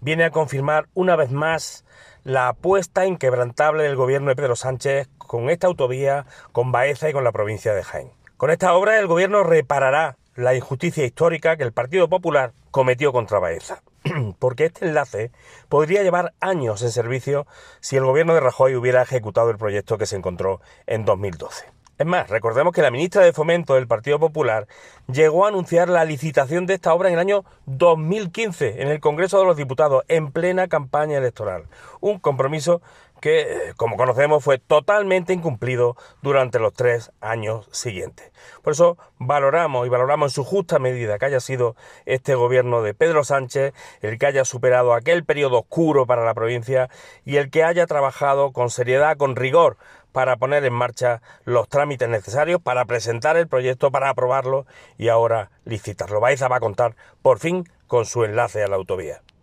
viene a confirmar una vez más la apuesta inquebrantable del gobierno de Pedro Sánchez con esta autovía, con Baeza y con la provincia de Jaén. Con esta obra el gobierno reparará la injusticia histórica que el Partido Popular cometió contra Baeza, porque este enlace podría llevar años en servicio si el gobierno de Rajoy hubiera ejecutado el proyecto que se encontró en 2012. Es más, recordemos que la ministra de Fomento del Partido Popular llegó a anunciar la licitación de esta obra en el año 2015 en el Congreso de los Diputados, en plena campaña electoral. Un compromiso que, como conocemos, fue totalmente incumplido durante los 3 años siguientes. Por eso valoramos en su justa medida que haya sido este gobierno de Pedro Sánchez el que haya superado aquel periodo oscuro para la provincia y el que haya trabajado con seriedad, con rigor, para poner en marcha los trámites necesarios, para presentar el proyecto, para aprobarlo y ahora licitarlo. Baeza va a contar, por fin, con su enlace a la autovía.